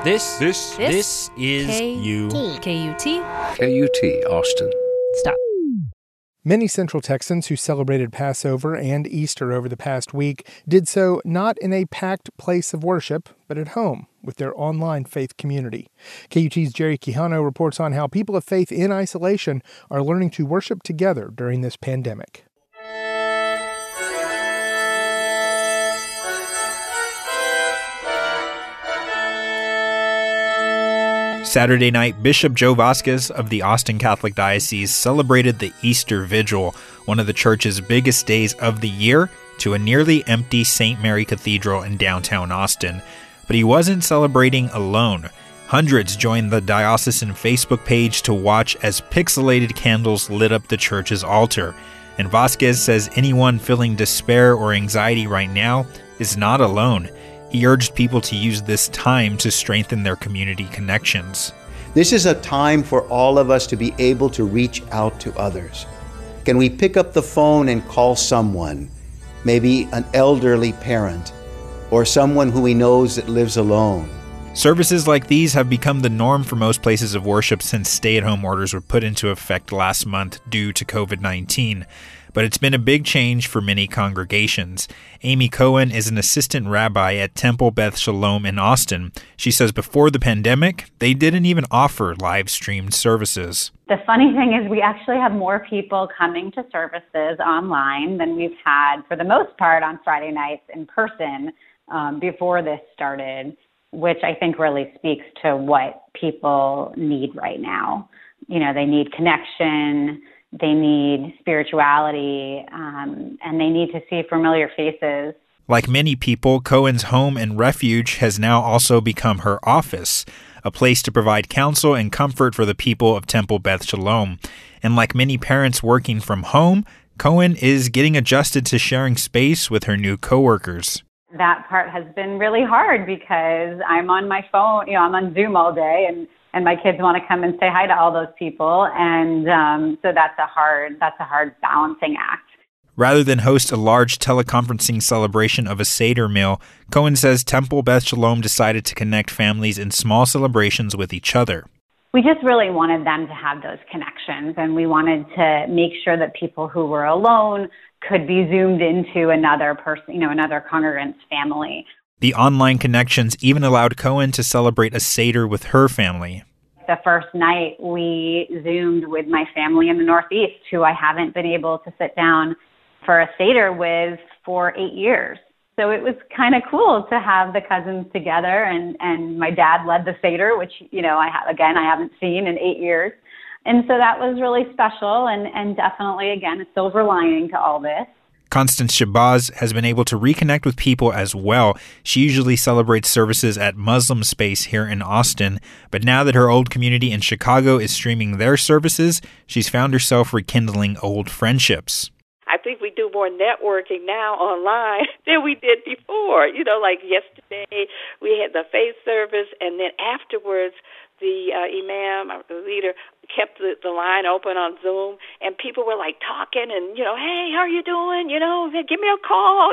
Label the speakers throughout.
Speaker 1: This is KUT.
Speaker 2: KUT, Austin.
Speaker 1: Stop.
Speaker 3: Many Central Texans who celebrated Passover and Easter over the past week did so not in a packed place of worship, but at home with their online faith community. KUT's Jerry Quijano reports on how people of faith in isolation are learning to worship together during this pandemic.
Speaker 4: Saturday night, Bishop Joe Vasquez of the Austin Catholic Diocese celebrated the Easter Vigil, one of the church's biggest days of the year, to a nearly empty St. Mary Cathedral in downtown Austin. But he wasn't celebrating alone. Hundreds joined the diocesan Facebook page to watch as pixelated candles lit up the church's altar. And Vasquez says anyone feeling despair or anxiety right now is not alone. He urged people to use this time to strengthen their community connections.
Speaker 5: This is a time for all of us to be able to reach out to others. Can we pick up the phone and call someone, maybe an elderly parent, or someone who he knows that lives alone?
Speaker 4: Services like these have become the norm for most places of worship since stay-at-home orders were put into effect last month due to COVID-19. But it's been a big change for many congregations. Amy Cohen is an assistant rabbi at Temple Beth Shalom in Austin. She says before the pandemic, they didn't even offer live-streamed services.
Speaker 6: The funny thing is we actually have more people coming to services online than we've had, for the most part, on Friday nights in person before this started, which I think really speaks to what people need right now. You know, they need connection, they need spirituality, and they need to see familiar faces.
Speaker 4: Like many people, Cohen's home and refuge has now also become her office, a place to provide counsel and comfort for the people of Temple Beth Shalom. And like many parents working from home, Cohen is getting adjusted to sharing space with her new coworkers.
Speaker 6: That part has been really hard because I'm on my phone, I'm on Zoom all day, and my kids want to come and say hi to all those people, and so that's a hard balancing act.
Speaker 4: Rather than host a large teleconferencing celebration of a Seder meal, Cohen says Temple Beth Shalom decided to connect families in small celebrations with each other.
Speaker 6: We just really wanted them to have those connections, and we wanted to make sure that people who were alone could be zoomed into another person, another congregant's family.
Speaker 4: The online connections even allowed Cohen to celebrate a Seder with her family.
Speaker 6: The first night, we Zoomed with my family in the Northeast, who I haven't been able to sit down for a Seder with for 8 years. So it was kind of cool to have the cousins together, and my dad led the Seder, which, I haven't seen in 8 years. And so that was really special and definitely, again, a silver lining to all this.
Speaker 4: Constance Shabazz has been able to reconnect with people as well. She usually celebrates services at Muslim Space here in Austin, but now that her old community in Chicago is streaming their services, she's found herself rekindling old friendships.
Speaker 7: I think we do more networking now online than we did before. Like yesterday, we had the faith service, and then afterwards, the imam, the leader, kept the line open on Zoom, and people were like talking and, hey, how are you doing? Give me a call.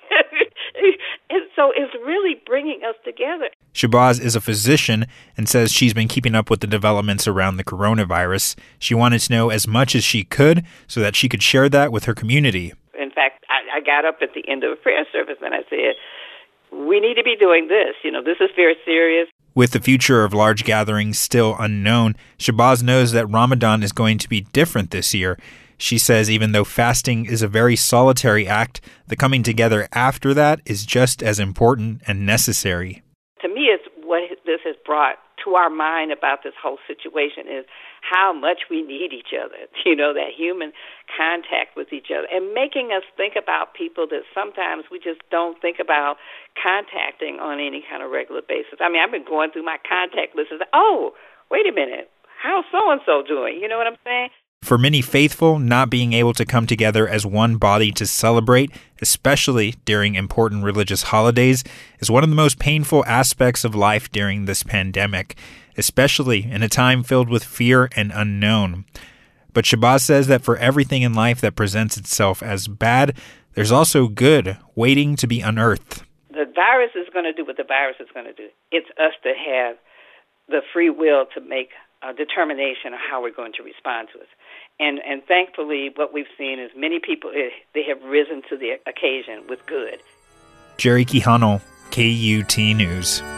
Speaker 7: And so it's really bringing us together.
Speaker 4: Shabazz is a physician and says she's been keeping up with the developments around the coronavirus. She wanted to know as much as she could so that she could share that with her community.
Speaker 7: In fact, I got up at the end of a prayer service and I said, we need to be doing this. This is very serious.
Speaker 4: With the future of large gatherings still unknown, Shabazz knows that Ramadan is going to be different this year. She says even though fasting is a very solitary act, the coming together after that is just as important and necessary.
Speaker 7: To me, it's what this has brought to our mind about this whole situation is how much we need each other, that human contact with each other, and making us think about people that sometimes we just don't think about contacting on any kind of regular basis. I mean, I've been going through my contact list and say, oh, wait a minute, how's so-and-so doing? You know what I'm saying?
Speaker 4: For many faithful, not being able to come together as one body to celebrate, especially during important religious holidays, is one of the most painful aspects of life during this pandemic, especially in a time filled with fear and unknown. But Shabazz says that for everything in life that presents itself as bad, there's also good waiting to be unearthed.
Speaker 7: The virus is going to do what the virus is going to do. It's us that have the free will to make a determination of how we're going to respond to it. And thankfully, what we've seen is many people, they have risen to the occasion with good.
Speaker 4: Jerry Quijano, KUT News.